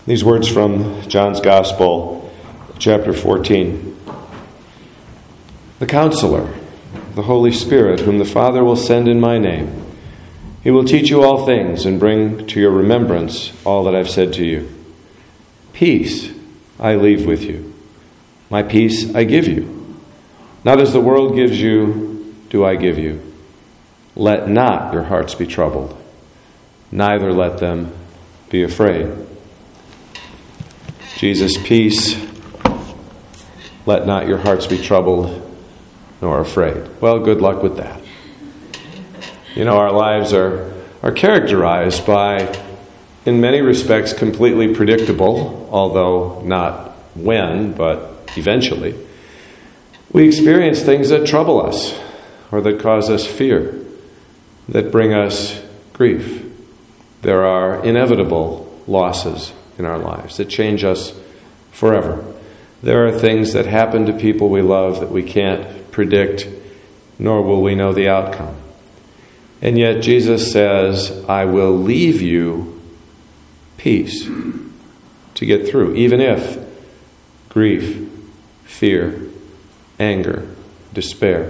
These words from John's Gospel, chapter 14. The Counselor, the Holy Spirit, whom the Father will send in my name, he will teach you all things and bring to your remembrance all that I've said to you. Peace I leave with you. My peace I give you. Not as the world gives you, do I give you. Let not your hearts be troubled, neither let them be afraid. Jesus' peace, let not your hearts be troubled nor afraid. Well, good luck with that. You know, our lives are characterized by, in many respects, completely predictable, although not when, but eventually. We experience things that trouble us or that cause us fear, that bring us grief. There are inevitable losses in our lives that change us forever. There are things that happen to people we love that we can't predict, nor will we know the outcome. And yet Jesus says, I will leave you peace to get through, even if grief, fear, anger, despair,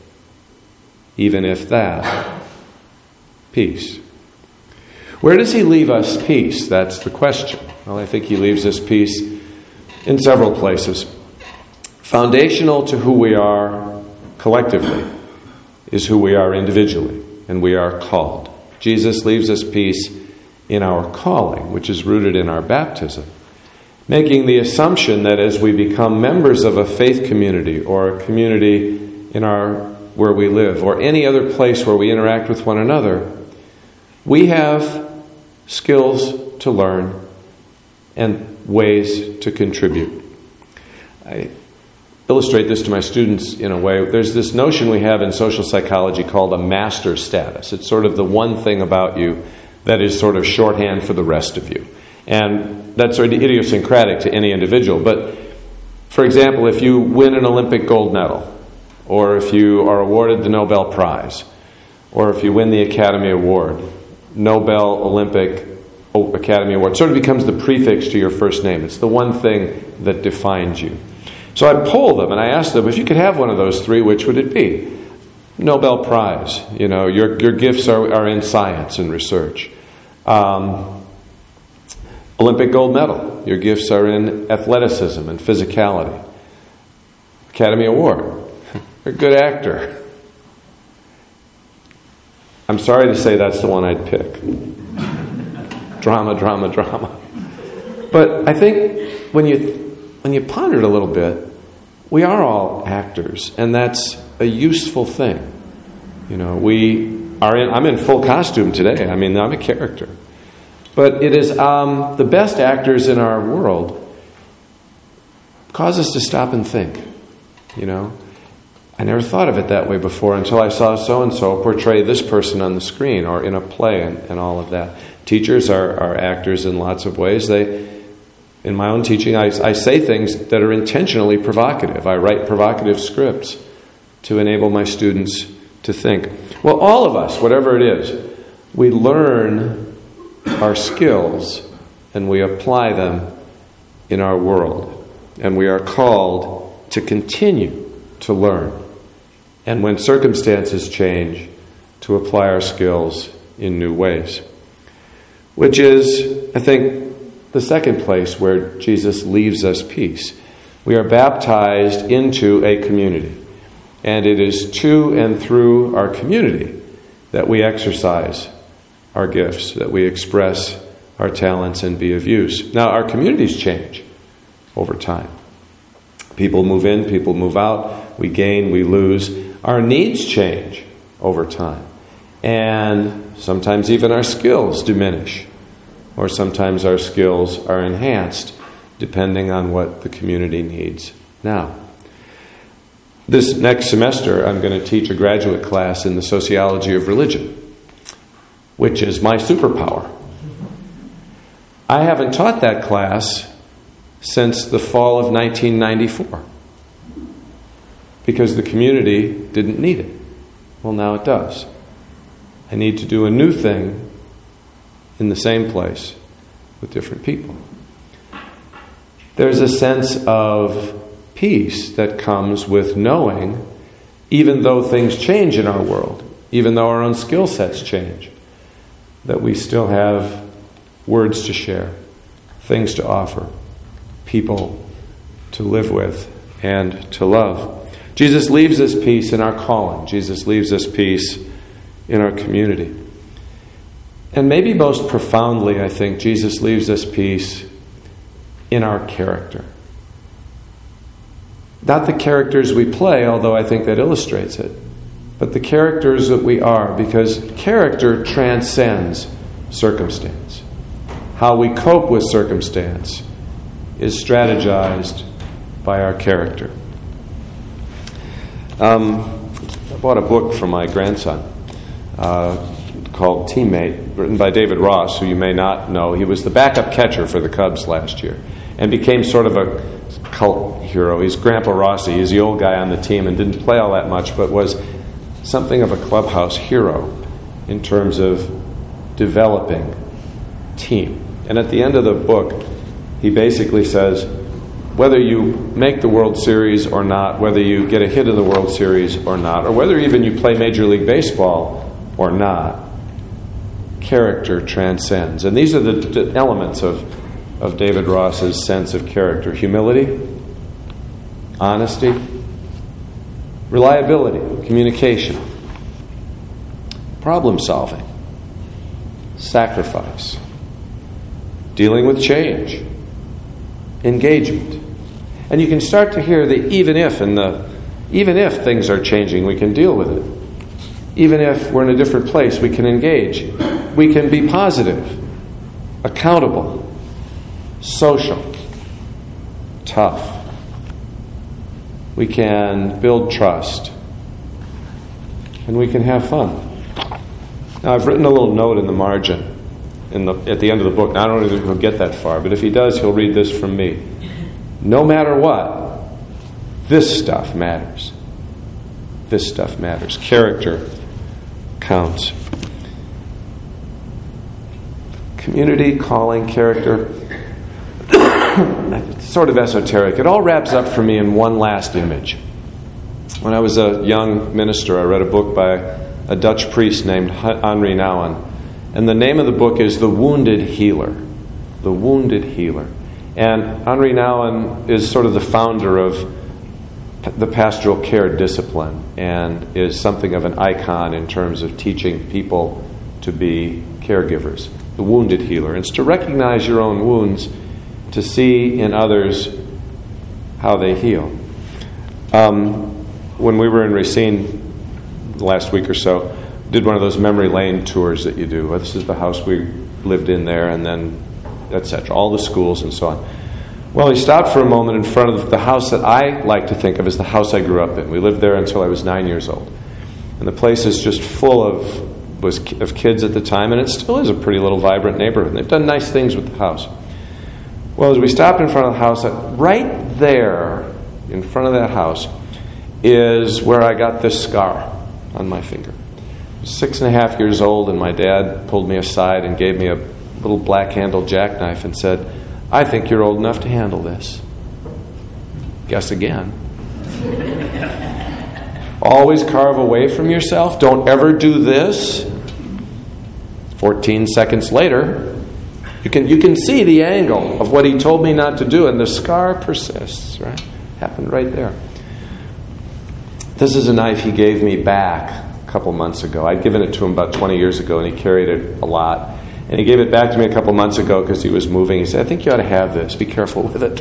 even if that, peace. Where does he leave us peace? That's the question. Well, I think he leaves us peace in several places. Foundational to who we are collectively is who we are individually, and we are called. Jesus leaves us peace in our calling, which is rooted in our baptism, making the assumption that as we become members of a faith community or a community in where we live or any other place where we interact with one another, we have skills to learn and ways to contribute. I illustrate this to my students in a way. There's this notion we have in social psychology called a master status. It's sort of the one thing about you that is sort of shorthand for the rest of you. And that's sort of idiosyncratic to any individual. But, for example, if you win an Olympic gold medal, or if you are awarded the Nobel Prize, or if you win the Academy Award, Nobel, Olympic, Academy Award, sort of becomes the prefix to your first name. It's the one thing that defines you. So I polled them and I asked them, if you could have one of those three, which would it be? Nobel Prize. You know, your gifts are in science and research. Olympic gold medal. Your gifts are in athleticism and physicality. Academy Award. You're a good actor. I'm sorry to say that's the one I'd pick. Drama, drama, drama. But I think when you ponder it a little bit, we are all actors, and that's a useful thing. You know, I'm in full costume today. I mean, I'm a character. But it is the best actors in our world cause us to stop and think. You know, I never thought of it that way before until I saw so-and-so portray this person on the screen or in a play and all of that. Teachers are actors in lots of ways. In my own teaching, I say things that are intentionally provocative. I write provocative scripts to enable my students to think. Well, all of us, whatever it is, we learn our skills and we apply them in our world. And we are called to continue to learn. And when circumstances change, to apply our skills in new ways. Which is, I think, the second place where Jesus leaves us peace. We are baptized into a community. And it is to and through our community that we exercise our gifts, that we express our talents and be of use. Now, our communities change over time. People move in, people move out, we gain, we lose. Our needs change over time. And sometimes even our skills diminish. Or sometimes our skills are enhanced depending on what the community needs now. This next semester, I'm going to teach a graduate class in the sociology of religion, which is my superpower. I haven't taught that class since the fall of 1994 because the community didn't need it. Well, now it does. I need to do a new thing in the same place with different people. There's a sense of peace that comes with knowing, even though things change in our world, even though our own skill sets change, that we still have words to share, things to offer, people to live with and to love. Jesus leaves us peace in our calling. Jesus leaves us peace in our community. And maybe most profoundly, I think, Jesus leaves us peace in our character. Not the characters we play, although I think that illustrates it, but the characters that we are, because character transcends circumstance. How we cope with circumstance is strategized by our character. I bought a book for my grandson called Teammate, written by David Ross, who you may not know. He was the backup catcher for the Cubs last year and became sort of a cult hero. He's Grandpa Rossi. He's the old guy on the team and didn't play all that much, but was something of a clubhouse hero in terms of developing team. And at the end of the book, he basically says, whether you make the World Series or not, whether you get a hit in the World Series or not, or whether even you play Major League Baseball or not, character transcends. And these are the elements of David Ross's sense of character: humility, honesty, reliability, communication, problem solving, sacrifice, dealing with change, engagement. And you can start to hear the even if things are changing, we can deal with it. Even if we're in a different place, we can engage. We can be positive, accountable, social, tough. We can build trust. And we can have fun. Now, I've written a little note in the margin at the end of the book. Now, I don't know if he'll get that far, but if he does, he'll read this from me. No matter what, this stuff matters. This stuff matters. Character counts. Community, calling, character. It's sort of esoteric. It all wraps up for me in one last image. When I was a young minister, I read a book by a Dutch priest named Henri Nouwen. And the name of the book is The Wounded Healer. The Wounded Healer. And Henri Nouwen is sort of the founder of the pastoral care discipline and is something of an icon in terms of teaching people to be caregivers. The Wounded Healer. And it's to recognize your own wounds, to see in others how they heal. When we were in Racine last week or so, did one of those memory lane tours that you do. This is the house we lived in there, and then etc. All the schools and so on. Well, we stopped for a moment in front of the house that I like to think of as the house I grew up in. We lived there until I was 9 years old. And the place is just full of kids at the time, and it still is a pretty little vibrant neighborhood. And they've done nice things with the house. Well, as we stopped in front of the house, right there in front of that house is where I got this scar on my finger. I was 6.5 years old, and my dad pulled me aside and gave me a little black-handled jackknife and said, I think you're old enough to handle this. Guess again. Always carve away from yourself. Don't ever do this. 14 seconds later, you can see the angle of what he told me not to do, and the scar persists, right? Happened right there. This is a knife he gave me back a couple months ago. I'd given it to him about 20 years ago, and he carried it a lot. And he gave it back to me a couple months ago because he was moving. He said, I think you ought to have this. Be careful with it.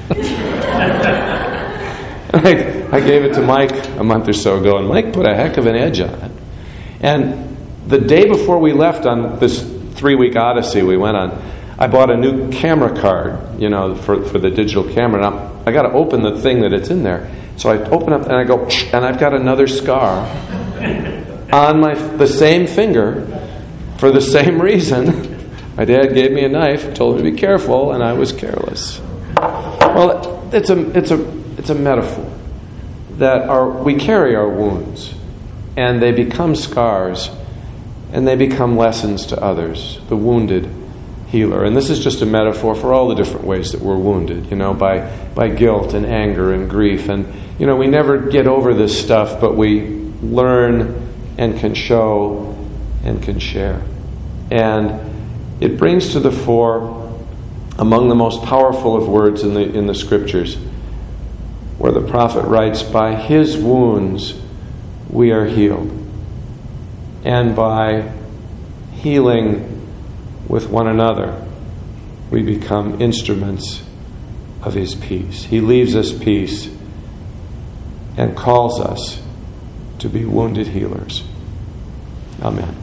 I gave it to Mike a month or so ago, and Mike put a heck of an edge on it. And the day before we left on this 3-week odyssey we went on, I bought a new camera card, for the digital camera. And I got to open the thing that it's in there. So I open up and I go, and I've got another scar on the same finger. For the same reason, my dad gave me a knife, told me to be careful, and I was careless. Well, it's a metaphor that we carry our wounds, and they become scars, and they become lessons to others. The wounded healer. And this is just a metaphor for all the different ways that we're wounded, by guilt and anger and grief. And, we never get over this stuff, but we learn and can show and can share. And it brings to the fore, among the most powerful of words in the Scriptures, where the prophet writes, by his wounds we are healed. And by healing with one another, we become instruments of his peace. He leaves us peace and calls us to be wounded healers. Amen.